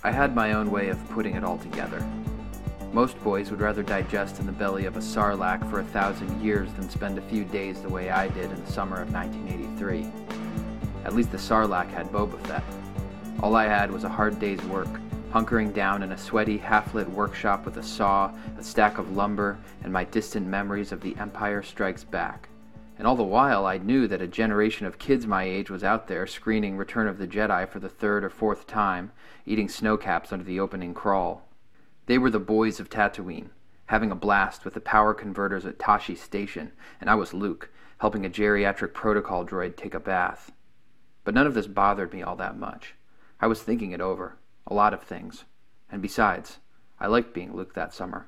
I had my own way of putting it all together. Most boys would rather digest in the belly of a sarlacc for 1,000 years than spend a few days the way I did in the summer of 1983. At least the sarlacc had Boba Fett. All I had was a hard day's work, hunkering down in a sweaty, half-lit workshop with a saw, a stack of lumber, and my distant memories of The Empire Strikes Back. And all the while, I knew that a generation of kids my age was out there screening Return of the Jedi for the third or fourth time, eating snowcaps under the opening crawl. They were the boys of Tatooine, having a blast with the power converters at Tashi Station, and I was Luke, helping a geriatric protocol droid take a bath. But none of this bothered me all that much. I was thinking it over, a lot of things, and besides, I liked being Luke that summer.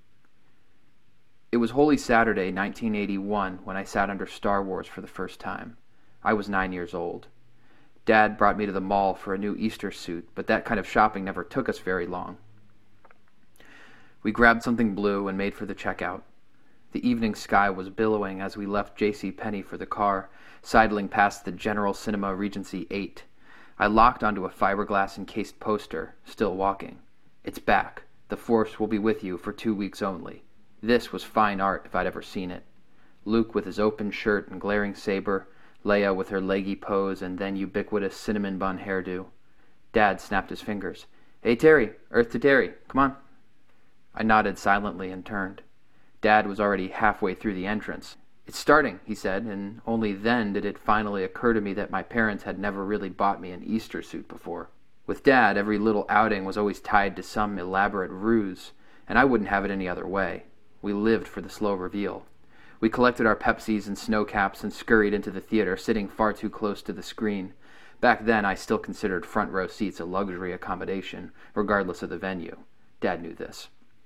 It was Holy Saturday, 1981, when I sat under Star Wars for the first time. I was 9 years old. Dad brought me to the mall for a new Easter suit, but that kind of shopping never took us very long. We grabbed something blue and made for the checkout. The evening sky was billowing as we left J.C. Penney for the car, sidling past the General Cinema Regency 8. I locked onto a fiberglass-encased poster, still walking. It's back. The Force will be with you for 2 weeks only. This was fine art if I'd ever seen it. Luke with his open shirt and glaring saber, Leia with her leggy pose and then ubiquitous cinnamon bun hairdo. Dad snapped his fingers. "Hey, Terry, Earth to Terry, come on." I nodded silently and turned. Dad was already halfway through the entrance. "It's starting," he said, and only then did it finally occur to me that my parents had never really bought me an Easter suit before. With Dad, every little outing was always tied to some elaborate ruse, and I wouldn't have it any other way. We lived for the slow reveal. We collected our Pepsis and snow caps and scurried into the theater, sitting far too close to the screen. Back then, I still considered front row seats a luxury accommodation, regardless of the venue. Dad knew this.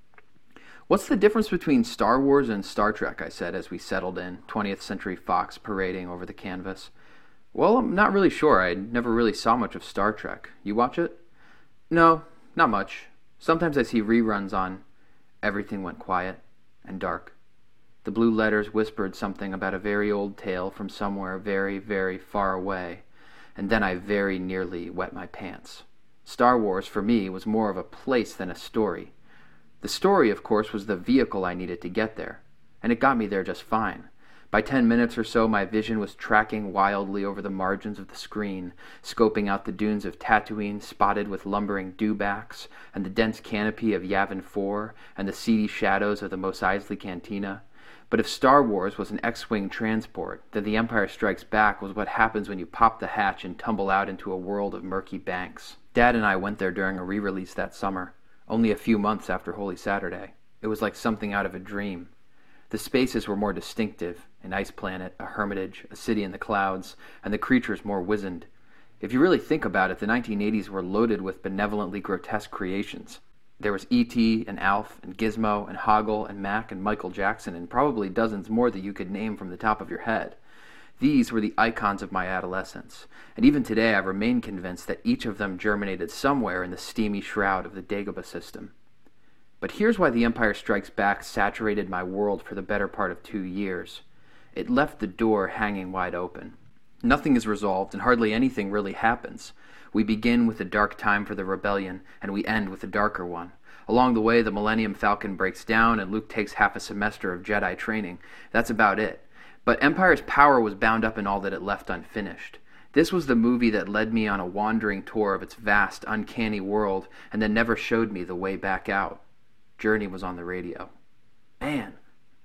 "What's the difference between Star Wars and Star Trek?" I said as we settled in, 20th Century Fox parading over the canvas. "Well, I'm not really sure. I never really saw much of Star Trek. You watch it?" "No, not much. Sometimes I see reruns on." Everything went quiet and dark. The blue letters whispered something about a very old tale from somewhere very, very far away, and then I very nearly wet my pants. Star Wars, for me, was more of a place than a story. The story, of course, was the vehicle I needed to get there, and it got me there just fine. By 10 minutes or so, my vision was tracking wildly over the margins of the screen, scoping out the dunes of Tatooine spotted with lumbering dewbacks, and the dense canopy of Yavin 4, and the seedy shadows of the Mos Eisley Cantina. But if Star Wars was an X-Wing transport, then The Empire Strikes Back was what happens when you pop the hatch and tumble out into a world of murky banks. Dad and I went there during a re-release that summer, only a few months after Holy Saturday. It was like something out of a dream. The spaces were more distinctive, an ice planet, a hermitage, a city in the clouds, and the creatures more wizened. If you really think about it, the 1980s were loaded with benevolently grotesque creations. There was E.T. and Alf and Gizmo and Hoggle and Mac and Michael Jackson and probably dozens more that you could name from the top of your head. These were the icons of my adolescence, and even today I remain convinced that each of them germinated somewhere in the steamy shroud of the Dagobah system. But here's why The Empire Strikes Back saturated my world for the better part of 2 years. It left the door hanging wide open. Nothing is resolved, and hardly anything really happens. We begin with a dark time for the rebellion, and we end with a darker one. Along the way, the Millennium Falcon breaks down, and Luke takes half a semester of Jedi training. That's about it. But Empire's power was bound up in all that it left unfinished. This was the movie that led me on a wandering tour of its vast, uncanny world, and then never showed me the way back out. Journey was on the radio. Man,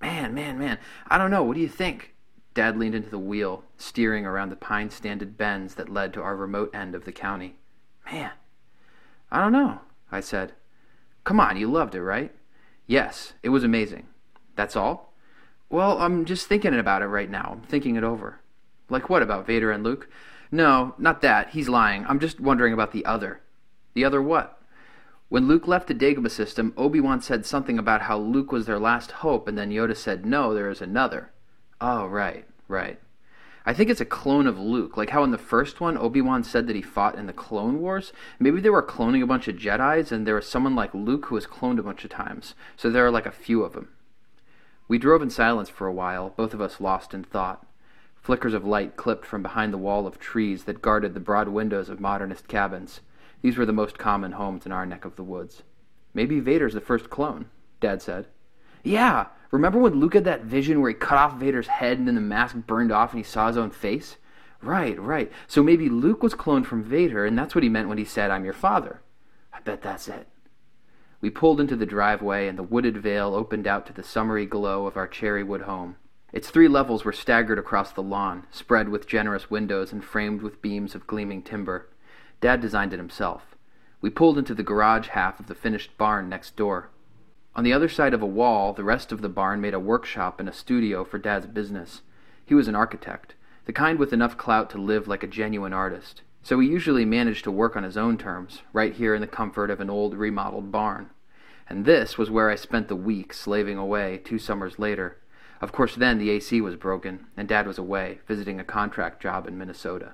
I don't know, what do you think?" Dad leaned into the wheel, steering around the pine-standed bends that led to our remote end of the county. "Man, I don't know," I said. "Come on, you loved it, right?" "Yes, it was amazing." "That's all?" "Well, I'm just thinking about it right now. I'm thinking it over." "Like what, about Vader and Luke?" "No, not that. He's lying. I'm just wondering about the other." "The other what?" "When Luke left the Dagobah system, Obi-Wan said something about how Luke was their last hope, and then Yoda said, no, there is another." "Oh, right. I think it's a clone of Luke, like how in the first one, Obi-Wan said that he fought in the Clone Wars. Maybe they were cloning a bunch of Jedis, and there was someone like Luke who was cloned a bunch of times, so there are like a few of them." We drove in silence for a while, both of us lost in thought. Flickers of light clipped from behind the wall of trees that guarded the broad windows of modernist cabins. These were the most common homes in our neck of the woods. "Maybe Vader's the first clone," Dad said. "Yeah! Remember when Luke had that vision where he cut off Vader's head and then the mask burned off and he saw his own face? Right. So maybe Luke was cloned from Vader, and that's what he meant when he said, 'I'm your father.' I bet that's it." We pulled into the driveway, and the wooded vale opened out to the summery glow of our cherrywood home. Its 3 levels were staggered across the lawn, spread with generous windows and framed with beams of gleaming timber. Dad designed it himself. We pulled into the garage half of the finished barn next door. On the other side of a wall, the rest of the barn made a workshop and a studio for Dad's business. He was an architect, the kind with enough clout to live like a genuine artist. So he usually managed to work on his own terms, right here in the comfort of an old remodeled barn. And this was where I spent the week slaving away 2 summers later. Of course then the AC was broken, and Dad was away, visiting a contract job in Minnesota.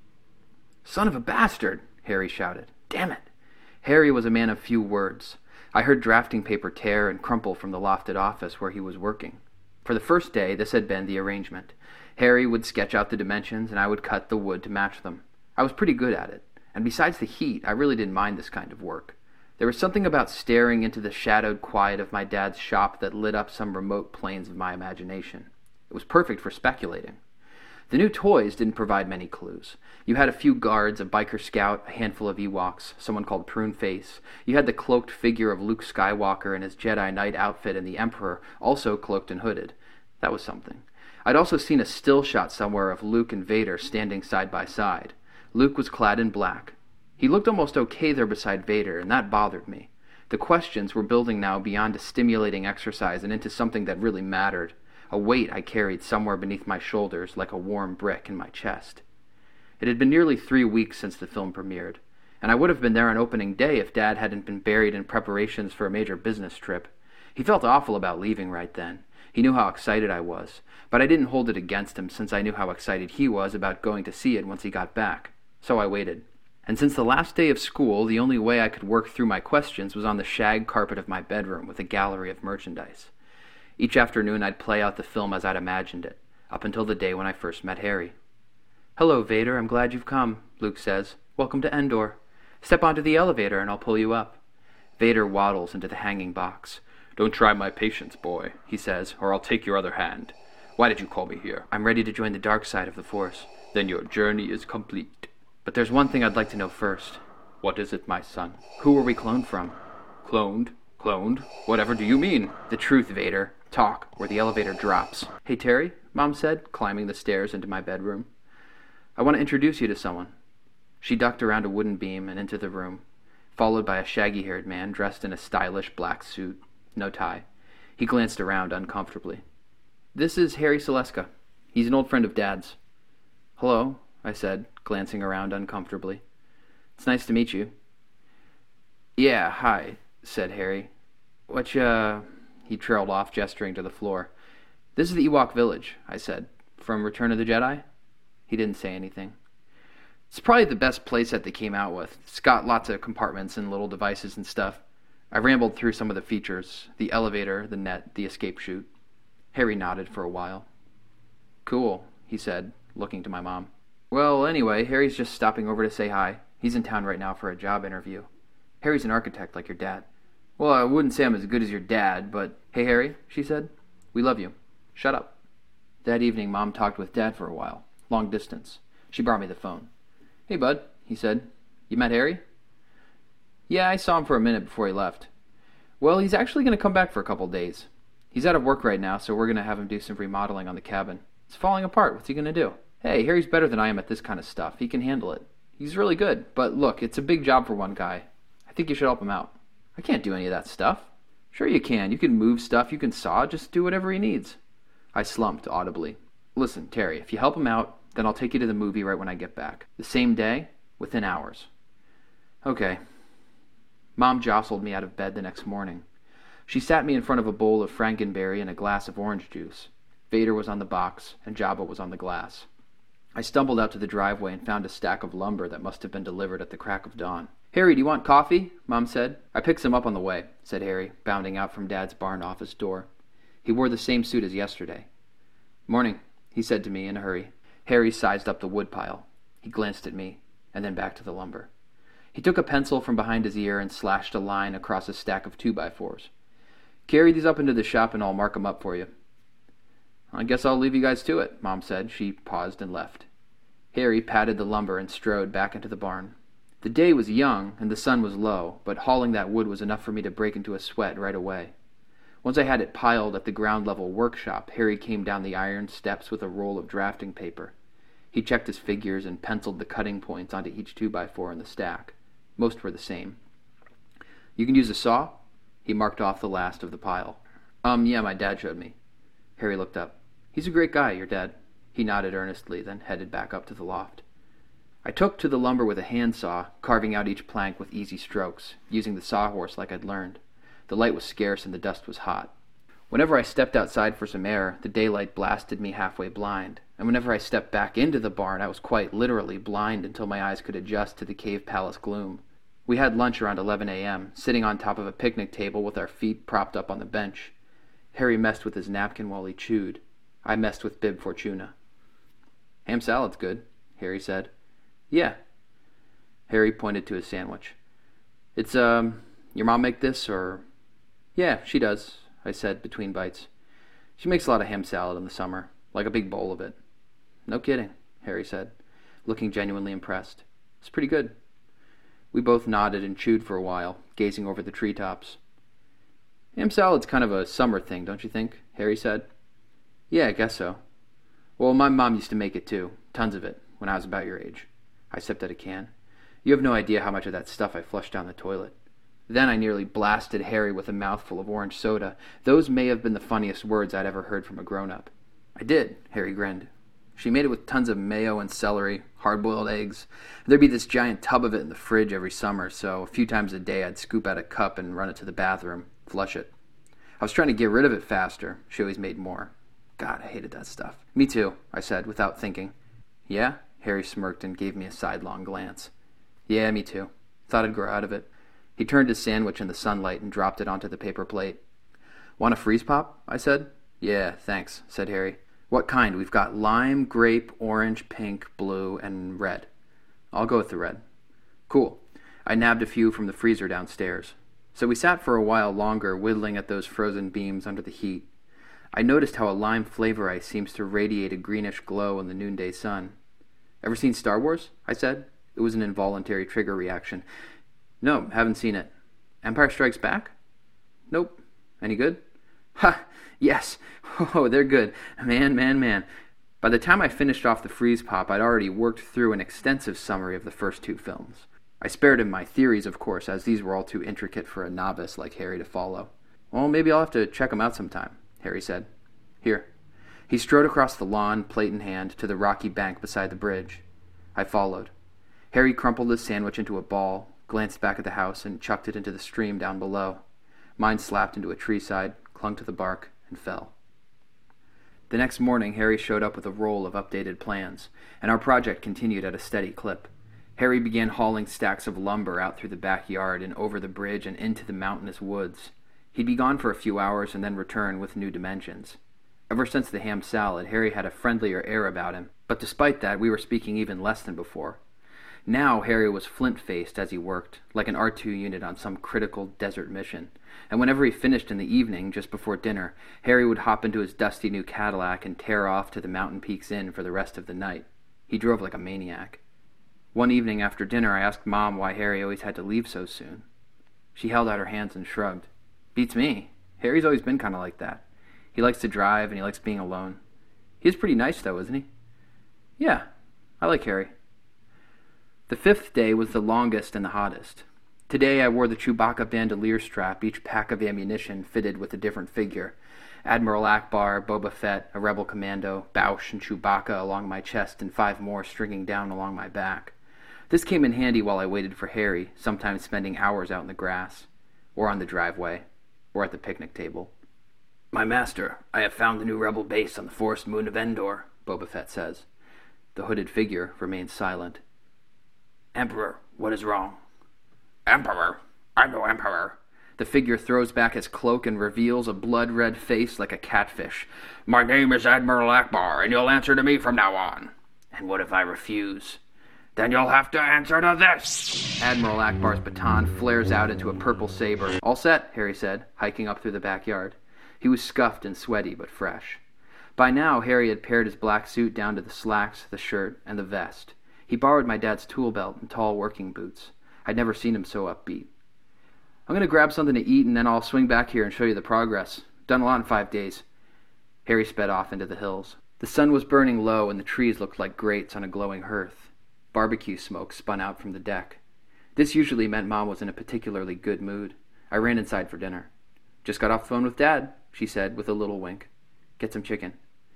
"Son of a bastard!" Harry shouted. "Damn it!" Harry was a man of few words. I heard drafting paper tear and crumple from the lofted office where he was working. For the first day, this had been the arrangement. Harry would sketch out the dimensions, and I would cut the wood to match them. I was pretty good at it, and besides the heat, I really didn't mind this kind of work. There was something about staring into the shadowed quiet of my dad's shop that lit up some remote planes of my imagination. It was perfect for speculating. The new toys didn't provide many clues. You had a few guards, a biker scout, a handful of Ewoks, someone called Pruneface. You had the cloaked figure of Luke Skywalker in his Jedi Knight outfit, and the Emperor, also cloaked and hooded. That was something. I'd also seen a still shot somewhere of Luke and Vader standing side by side. Luke was clad in black. He looked almost okay there beside Vader, and that bothered me. The questions were building now beyond a stimulating exercise and into something that really mattered. A weight I carried somewhere beneath my shoulders like a warm brick in my chest. It had been nearly 3 weeks since the film premiered, and I would have been there on opening day if Dad hadn't been buried in preparations for a major business trip. He felt awful about leaving right then. He knew how excited I was, but I didn't hold it against him since I knew how excited he was about going to see it once he got back. So I waited. And since the last day of school, the only way I could work through my questions was on the shag carpet of my bedroom with a gallery of merchandise. Each afternoon I'd play out the film as I'd imagined it, up until the day when I first met Harry. "Hello, Vader, I'm glad you've come," Luke says. "Welcome to Endor. Step onto the elevator and I'll pull you up." Vader waddles into the hanging box. "Don't try my patience, boy," he says, "or I'll take your other hand. Why did you call me here?" "I'm ready to join the dark side of the Force." "Then your journey is complete. But there's one thing I'd like to know first." "What is it, my son?" "Who were we cloned from?" "Cloned? Whatever do you mean?" "The truth, Vader. Talk, or the elevator drops." "Hey, Terry," Mom said, climbing the stairs into my bedroom. "I want to introduce you to someone." She ducked around a wooden beam and into the room, followed by a shaggy-haired man dressed in a stylish black suit, no tie. He glanced around uncomfortably. "This is Harry Seleska. He's an old friend of Dad's." "Hello," I said, glancing around uncomfortably. "It's nice to meet you." "Yeah, hi," said Harry. He trailed off, gesturing to the floor. "This is the Ewok village," I said. "From Return of the Jedi?" He didn't say anything. "It's probably the best playset they came out with. It's got lots of compartments and little devices and stuff." I rambled through some of the features: the elevator, the net, the escape chute. Harry nodded for a while. "Cool," he said, looking to my mom. "Well, anyway, Harry's just stopping over to say hi. He's in town right now for a job interview. Harry's an architect like your dad." "Well, I wouldn't say I'm as good as your dad, but..." "Hey, Harry," she said. "We love you. Shut up." That evening, Mom talked with Dad for a while, long distance. She brought me the phone. "Hey, bud," he said. "You met Harry?" "Yeah, I saw him for a minute before he left." "Well, he's actually going to come back for a couple days. He's out of work right now, so we're going to have him do some remodeling on the cabin. It's falling apart. What's he going to do?" "Hey, Harry's better than I am at this kind of stuff. He can handle it. He's really good. But look, it's a big job for one guy. I think you should help him out." "I can't do any of that stuff." "Sure you can. You can move stuff. You can saw. Just do whatever he needs." I slumped audibly. "Listen, Terry, if you help him out, then I'll take you to the movie right when I get back. The same day, within hours." "Okay." Mom jostled me out of bed the next morning. She sat me in front of a bowl of frankenberry and a glass of orange juice. Vader was on the box, and Jabba was on the glass. I stumbled out to the driveway and found a stack of lumber that must have been delivered at the crack of dawn. "Harry, do you want coffee?" Mom said. "I picked some up on the way," said Harry, bounding out from Dad's barn office door. He wore the same suit as yesterday. "Morning," he said to me in a hurry. Harry sized up the woodpile. He glanced at me, and then back to the lumber. He took a pencil from behind his ear and slashed a line across a stack of 2x4s. "Carry these up into the shop and I'll mark 'em up for you." "I guess I'll leave you guys to it," Mom said. She paused and left. Harry patted the lumber and strode back into the barn. The day was young and the sun was low, but hauling that wood was enough for me to break into a sweat right away. Once I had it piled at the ground-level workshop, Harry came down the iron steps with a roll of drafting paper. He checked his figures and penciled the cutting points onto each 2x4 in the stack. Most were the same. "You can use a saw?" He marked off the last of the pile. Yeah, my dad showed me." Harry looked up. "He's a great guy, your dad." He nodded earnestly, then headed back up to the loft. I took to the lumber with a handsaw, carving out each plank with easy strokes, using the sawhorse like I'd learned. The light was scarce and the dust was hot. Whenever I stepped outside for some air, the daylight blasted me halfway blind, and whenever I stepped back into the barn, I was quite literally blind until my eyes could adjust to the cave palace gloom. We had lunch around 11 a.m., sitting on top of a picnic table with our feet propped up on the bench. Harry messed with his napkin while he chewed. I messed with Bib Fortuna. "Ham salad's good," Harry said. "Yeah." Harry pointed to his sandwich. "It's, your mom make this, or—" "Yeah, she does," I said between bites. "She makes a lot of ham salad in the summer, like a big bowl of it." "No kidding," Harry said, looking genuinely impressed. "It's pretty good." We both nodded and chewed for a while, gazing over the treetops. "Ham salad's kind of a summer thing, don't you think?" Harry said. "Yeah, I guess so." "Well, my mom used to make it too, tons of it, when I was about your age." I sipped at a can. "You have no idea how much of that stuff I flushed down the toilet." Then I nearly blasted Harry with a mouthful of orange soda. Those may have been the funniest words I'd ever heard from a grown-up. "I did," Harry grinned. "She made it with tons of mayo and celery, hard-boiled eggs. There'd be this giant tub of it in the fridge every summer, so a few times a day I'd scoop out a cup and run it to the bathroom, flush it. I was trying to get rid of it faster. She always made more. God, I hated that stuff." "Me too," I said, without thinking. "Yeah?" Harry smirked and gave me a sidelong glance. "Yeah, me too. Thought I'd grow out of it." He turned his sandwich in the sunlight and dropped it onto the paper plate. "Want a freeze pop?" I said. "Yeah, thanks," said Harry. "What kind? We've got lime, grape, orange, pink, blue, and red." "I'll go with the red." "Cool." I nabbed a few from the freezer downstairs. So we sat for a while longer, whittling at those frozen beams under the heat. I noticed how a lime flavor ice seems to radiate a greenish glow in the noonday sun. "Ever seen Star Wars?" I said. It was an involuntary trigger reaction. "No, haven't seen it." "Empire Strikes Back?" "Nope." "Any good?" "Ha! Yes! Oh, they're good. Man. By the time I finished off the freeze pop, I'd already worked through an extensive summary of the first two films. I spared him my theories, of course, as these were all too intricate for a novice like Harry to follow. "Well, maybe I'll have to check them out sometime," Harry said. "Here." He strode across the lawn, plate in hand, to the rocky bank beside the bridge. I followed. Harry crumpled his sandwich into a ball, glanced back at the house, and chucked it into the stream down below. Mine slapped into a tree side, clung to the bark, and fell. The next morning, Harry showed up with a roll of updated plans, and our project continued at a steady clip. Harry began hauling stacks of lumber out through the backyard and over the bridge and into the mountainous woods. He'd be gone for a few hours and then return with new dimensions. Ever since the ham salad, Harry had a friendlier air about him, but despite that, we were speaking even less than before. Now Harry was flint-faced as he worked, like an R2 unit on some critical desert mission, and whenever he finished in the evening, just before dinner, Harry would hop into his dusty new Cadillac and tear off to the Mountain Peaks Inn for the rest of the night. He drove like a maniac. One evening after dinner, I asked Mom why Harry always had to leave so soon. She held out her hands and shrugged. "Beats me. Harry's always been kind of like that. He likes to drive and he likes being alone. He's pretty nice, though, isn't he?" "Yeah, I like Harry." The fifth day was the longest and the hottest. Today I wore the Chewbacca bandolier strap, each pack of ammunition fitted with a different figure. Admiral Akbar, Boba Fett, a rebel commando, Bausch, and Chewbacca along my chest, and 5 more stringing down along my back. This came in handy while I waited for Harry, sometimes spending hours out in the grass, or on the driveway, or at the picnic table. "My master, I have found the new rebel base on the forest moon of Endor," Boba Fett says. The hooded figure remains silent. "Emperor, what is wrong?" "Emperor? I'm no emperor." The figure throws back his cloak and reveals a blood-red face like a catfish. "My name is Admiral Akbar, and you'll answer to me from now on." "And what if I refuse?" "Then you'll have to answer to this!" Admiral Akbar's baton flares out into a purple saber. "All set," Harry said, hiking up through the backyard. He was scuffed and sweaty, but fresh. By now, Harry had pared his black suit down to the slacks, the shirt, and the vest. He borrowed my dad's tool belt and tall working boots. I'd never seen him so upbeat. "I'm going to grab something to eat, and then I'll swing back here and show you the progress. Done a lot in 5 days. Harry sped off into the hills. The sun was burning low, and the trees looked like grates on a glowing hearth. Barbecue smoke spun out from the deck. This usually meant Mom was in a particularly good mood. I ran inside for dinner. "Just got off the phone with Dad," she said with a little wink. "Get some chicken."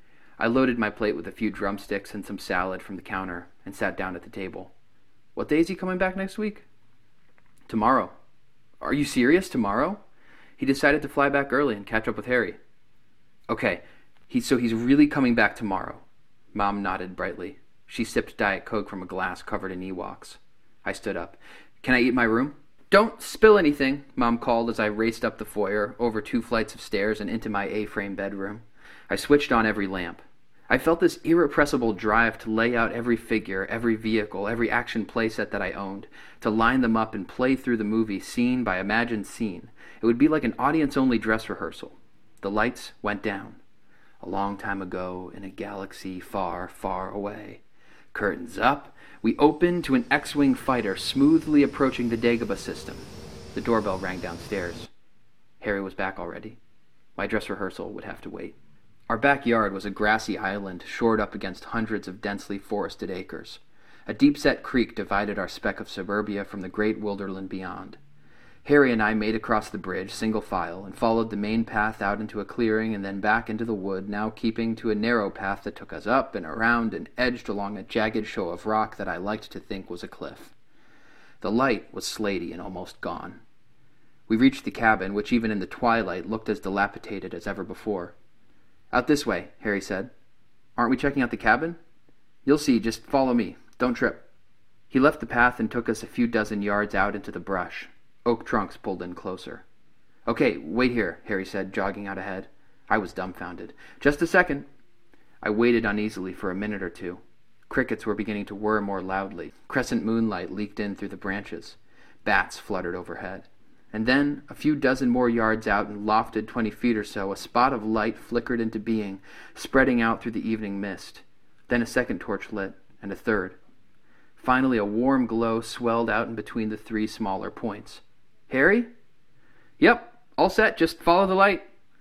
I loaded my plate with a few drumsticks and some salad from the counter and sat down at the table. "What day is he coming back next week?" "Tomorrow." "Are you serious? Tomorrow?" He decided to fly back early and catch up with Harry. "Okay, so he's really coming back tomorrow." Mom nodded brightly. She sipped Diet Coke from a glass covered in Ewoks. I stood up. "Can I eat in my room?" "Don't spill anything," Mom called as I raced up the foyer, over 2 flights of stairs and into my A-frame bedroom. I switched on every lamp. I felt this irrepressible drive to lay out every figure, every vehicle, every action playset that I owned, to line them up and play through the movie scene by imagined scene. It would be like an audience-only dress rehearsal. The lights went down. A long time ago, in a galaxy far, far away. Curtains up, we opened to an X-Wing fighter smoothly approaching the Dagobah system. The doorbell rang downstairs. Harry was back already. My dress rehearsal would have to wait. Our backyard was a grassy island shored up against hundreds of densely forested acres. A deep-set creek divided our speck of suburbia from the great wilderland beyond. Harry and I made across the bridge, single file, and followed the main path out into a clearing and then back into the wood, now keeping to a narrow path that took us up and around and edged along a jagged show of rock that I liked to think was a cliff. The light was slaty and almost gone. We reached the cabin, which even in the twilight looked as dilapidated as ever before. "Out this way," Harry said. "Aren't we checking out the cabin?" "You'll see, just follow me. Don't trip." He left the path and took us a few dozen yards out into the brush. Oak trunks pulled in closer. "Okay, wait here," Harry said, jogging out ahead. I was dumbfounded. "Just a second." I waited uneasily for a minute or two. Crickets were beginning to whir more loudly. Crescent moonlight leaked in through the branches. Bats fluttered overhead. And then, a few dozen more yards out and lofted 20 feet or so, a spot of light flickered into being, spreading out through the evening mist. Then a second torch lit, and a third. Finally, a warm glow swelled out in between the 3 smaller points. "Harry?" "Yep, all set, just follow the light."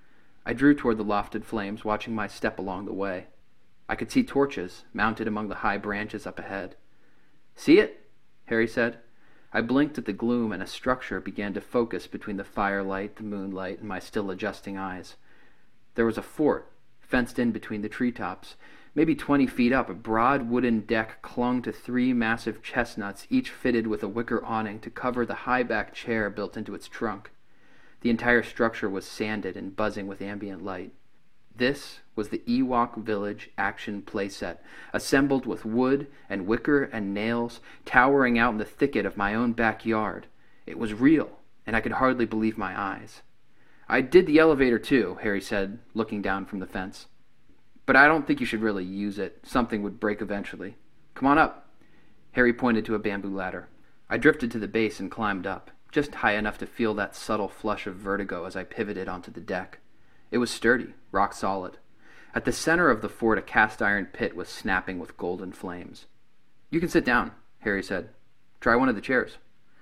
I drew toward the lofted flames, watching my step along the way. I could see torches, mounted among the high branches up ahead. "See it?" Harry said. I blinked at the gloom, and a structure began to focus between the firelight, the moonlight, and my still adjusting eyes. There was a fort, fenced in between the treetops. Maybe 20 feet up, a broad wooden deck clung to 3 massive chestnuts, each fitted with a wicker awning to cover the high-backed chair built into its trunk. The entire structure was sanded and buzzing with ambient light. This was the Ewok Village action playset, assembled with wood and wicker and nails, towering out in the thicket of my own backyard. It was real, and I could hardly believe my eyes. "I did the elevator too," Harry said, looking down from the fence. "But I don't think you should really use it. Something would break eventually. Come on up." Harry pointed to a bamboo ladder. I drifted to the base and climbed up, just high enough to feel that subtle flush of vertigo as I pivoted onto the deck. It was sturdy, rock solid. At the center of the fort, a cast-iron pit was snapping with golden flames. "You can sit down," Harry said. "Try one of the chairs."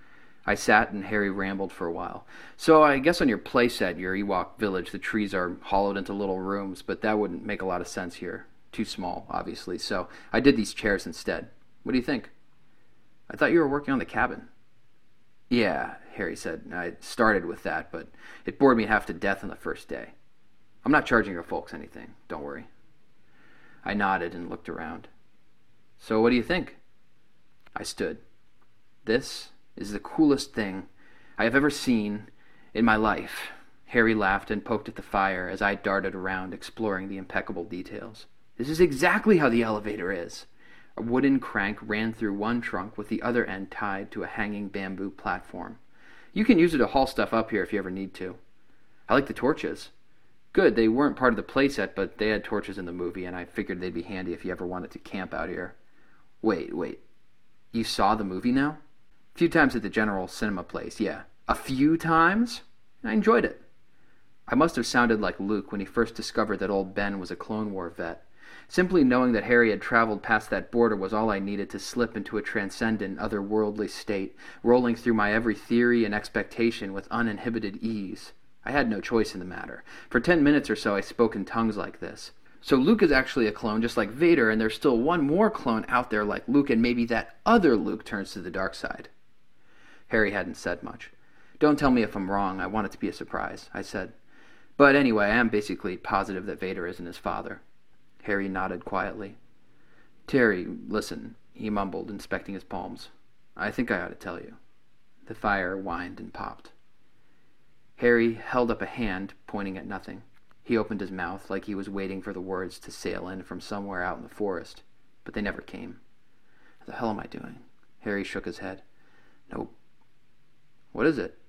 I sat, and Harry rambled for a while. "So I guess on your playset, your Ewok Village, the trees are hollowed into little rooms, but that wouldn't make a lot of sense here. Too small, obviously, so I did these chairs instead. What do you think?" "I thought you were working on the cabin." "Yeah," Harry said. "I started with that, but it bored me half to death on the first day. I'm not charging your folks anything, don't worry." I nodded and looked around. "So what do you think?" I stood. "This is the coolest thing I have ever seen in my life." Harry laughed and poked at the fire as I darted around, exploring the impeccable details. "This is exactly how the elevator is." A wooden crank ran through one trunk with the other end tied to a hanging bamboo platform. "You can use it to haul stuff up here if you ever need to." "I like the torches." "Good, they weren't part of the playset, but they had torches in the movie, and I figured they'd be handy if you ever wanted to camp out here." Wait. You saw the movie now? A few times at the General Cinema Place, yeah. A few times? I enjoyed it. I must have sounded like Luke when he first discovered that old Ben was a Clone War vet. Simply knowing that Harry had traveled past that border was all I needed to slip into a transcendent, otherworldly state, rolling through my every theory and expectation with uninhibited ease. I had no choice in the matter. For 10 minutes or so I spoke in tongues like this. So Luke is actually a clone just like Vader, and there's still one more clone out there like Luke, and maybe that other Luke turns to the dark side. Harry hadn't said much. Don't tell me if I'm wrong. I want it to be a surprise, I said. But anyway, I am basically positive that Vader isn't his father. Harry nodded quietly. Terry, listen, he mumbled, inspecting his palms. I think I ought to tell you. The fire whined and popped. Harry held up a hand, pointing at nothing. He opened his mouth like he was waiting for the words to sail in from somewhere out in the forest, but they never came. What the hell am I doing? Harry shook his head. Nope. What is it?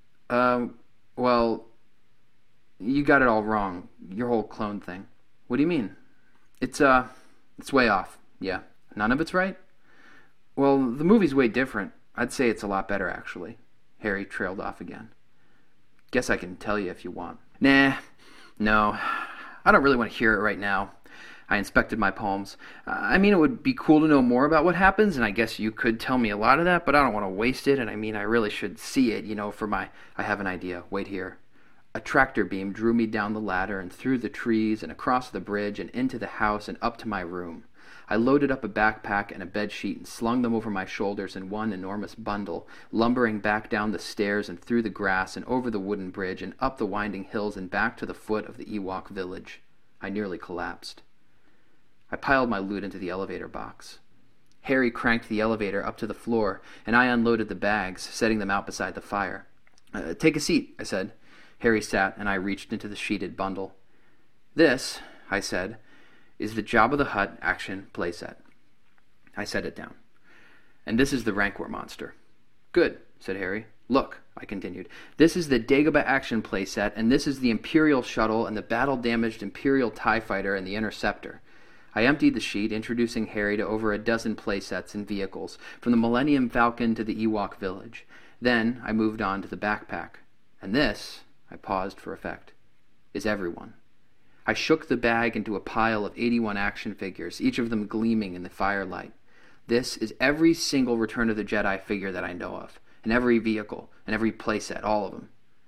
Well, you got it all wrong. Your whole clone thing. What do you mean? It's way off. Yeah. None of it's right? Well, the movie's way different. I'd say it's a lot better, actually. Harry trailed off again. Guess I can tell you if you want. Nah. No. I don't really want to hear it right now. I inspected my palms. I mean, it would be cool to know more about what happens, and I guess you could tell me a lot of that, but I don't want to waste it, and I mean, I really should see it, I have an idea. Wait here. A tractor beam drew me down the ladder and through the trees and across the bridge and into the house and up to my room. I loaded up a backpack and a bedsheet and slung them over my shoulders in one enormous bundle, lumbering back down the stairs and through the grass and over the wooden bridge and up the winding hills and back to the foot of the Ewok village. I nearly collapsed. I piled my loot into the elevator box. Harry cranked the elevator up to the floor, and I unloaded the bags, setting them out beside the fire. Take a seat, I said. Harry sat, and I reached into the sheeted bundle. This, I said, is the Jabba the Hutt action playset. I set it down. And this is the Rancor monster. Good, said Harry. Look, I continued, this is the Dagobah action playset, and this is the Imperial shuttle and the battle-damaged Imperial TIE fighter and the Interceptor. I emptied the sheet, introducing Harry to over a dozen playsets and vehicles, from the Millennium Falcon to the Ewok village. Then I moved on to the backpack. And this, I paused for effect, is everyone. I shook the bag into a pile of 81 action figures, each of them gleaming in the firelight. This is every single Return of the Jedi figure that I know of, and every vehicle, and every playset, all of them.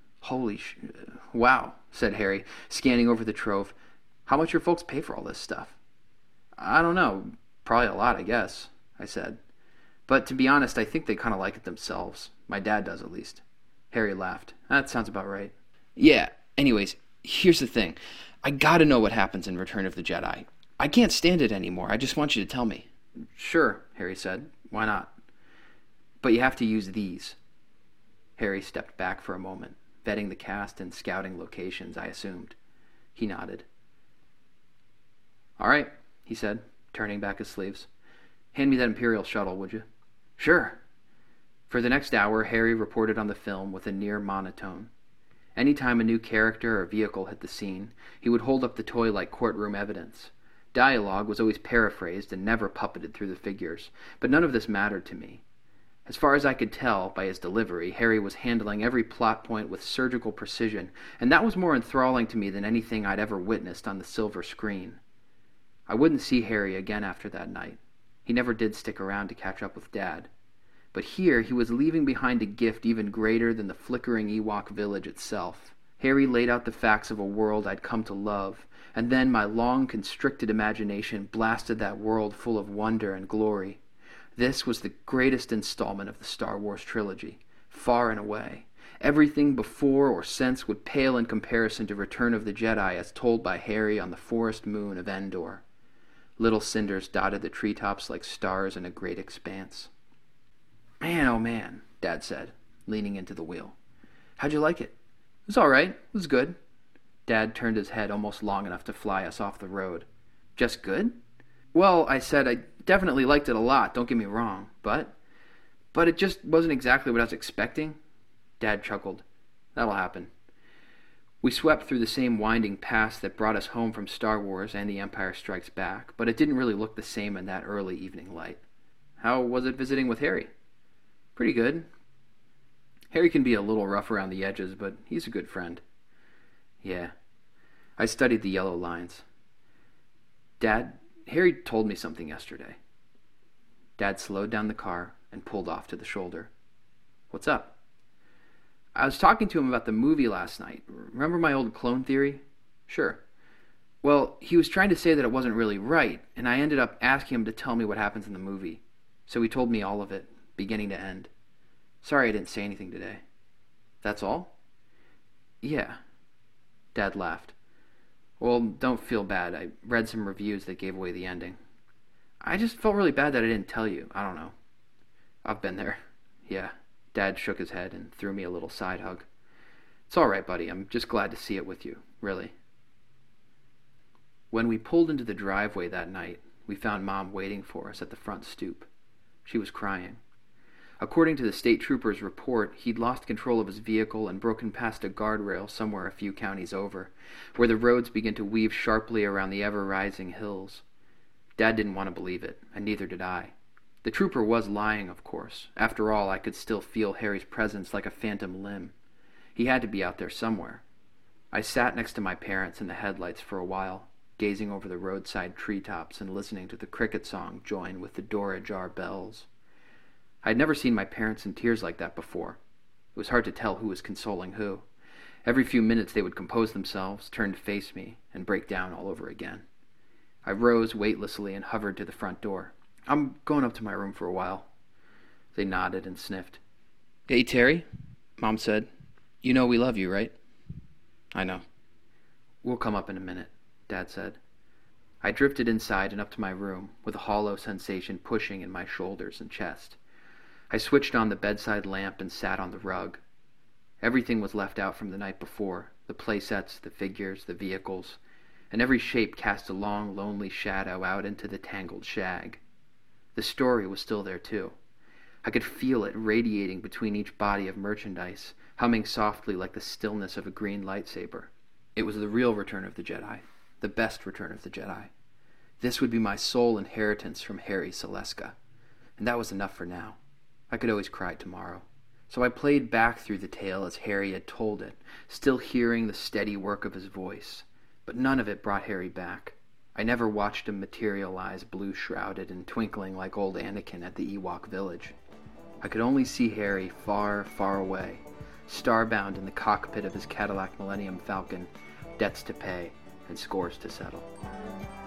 Wow, said Harry, scanning over the trove. How much your folks pay for all this stuff? I don't know. Probably a lot, I guess, I said. But to be honest, I think they kind of like it themselves. My dad does, at least. Harry laughed. That sounds about right. Yeah, anyways, here's the thing. I gotta know what happens in Return of the Jedi. I can't stand it anymore. I just want you to tell me. Sure, Harry said. Why not? But you have to use these. Harry stepped back for a moment, vetting the cast and scouting locations, I assumed. He nodded. All right, he said, turning back his sleeves. Hand me that Imperial shuttle, would you? Sure. For the next hour, Harry reported on the film with a near monotone. Any time a new character or vehicle hit the scene, he would hold up the toy like courtroom evidence. Dialogue was always paraphrased and never puppeted through the figures, but none of this mattered to me. As far as I could tell by his delivery, Harry was handling every plot point with surgical precision, and that was more enthralling to me than anything I'd ever witnessed on the silver screen. I wouldn't see Harry again after that night. He never did stick around to catch up with Dad. But here he was leaving behind a gift even greater than the flickering Ewok village itself. Harry laid out the facts of a world I'd come to love, and then my long-constricted imagination blasted that world full of wonder and glory. This was the greatest installment of the Star Wars trilogy, far and away. Everything before or since would pale in comparison to Return of the Jedi as told by Harry on the forest moon of Endor. Little cinders dotted the treetops like stars in a great expanse. Man, oh man, Dad said, leaning into the wheel. How'd you like it? It was all right. It was good. Dad turned his head almost long enough to fly us off the road. Just good? Well, I said, I definitely liked it a lot, don't get me wrong, but it just wasn't exactly what I was expecting. Dad chuckled. That'll happen. We swept through the same winding paths that brought us home from Star Wars and The Empire Strikes Back, but it didn't really look the same in that early evening light. How was it visiting with Harry? Pretty good. Harry can be a little rough around the edges, but he's a good friend. Yeah. I studied the yellow lines. Dad, Harry told me something yesterday. Dad slowed down the car and pulled off to the shoulder. What's up? I was talking to him about the movie last night. Remember my old clone theory? Sure. Well, he was trying to say that it wasn't really right, and I ended up asking him to tell me what happens in the movie. So he told me all of it, beginning to end. Sorry I didn't say anything today. That's all? Yeah. Dad laughed. Well, don't feel bad. I read some reviews that gave away the ending. I just felt really bad that I didn't tell you. I don't know. I've been there. Yeah. Dad shook his head and threw me a little side hug. It's all right, buddy. I'm just glad to see it with you, really. When we pulled into the driveway that night, we found Mom waiting for us at the front stoop. She was crying. According to the state trooper's report, he'd lost control of his vehicle and broken past a guardrail somewhere a few counties over, where the roads begin to weave sharply around the ever-rising hills. Dad didn't want to believe it, and neither did I. The trooper was lying, of course. After all, I could still feel Harry's presence like a phantom limb. He had to be out there somewhere. I sat next to my parents in the headlights for a while, gazing over the roadside treetops and listening to the cricket song join with the door-ajar bells. I had never seen my parents in tears like that before. It was hard to tell who was consoling who. Every few minutes they would compose themselves, turn to face me, and break down all over again. I rose weightlessly and hovered to the front door. I'm going up to my room for a while. They nodded and sniffed. Hey, Terry, Mom said. You know we love you, right? I know. We'll come up in a minute, Dad said. I drifted inside and up to my room, with a hollow sensation pushing in my shoulders and chest. I switched on the bedside lamp and sat on the rug. Everything was left out from the night before, the playsets, the figures, the vehicles, and every shape cast a long, lonely shadow out into the tangled shag. The story was still there, too. I could feel it radiating between each body of merchandise, humming softly like the stillness of a green lightsaber. It was the real Return of the Jedi, the best Return of the Jedi. This would be my sole inheritance from Harry Seleska, and that was enough for now. I could always cry tomorrow. So I played back through the tale as Harry had told it, still hearing the steady work of his voice. But none of it brought Harry back. I never watched him materialize blue-shrouded and twinkling like old Anakin at the Ewok village. I could only see Harry far, far away, starbound in the cockpit of his Cadillac Millennium Falcon, debts to pay and scores to settle.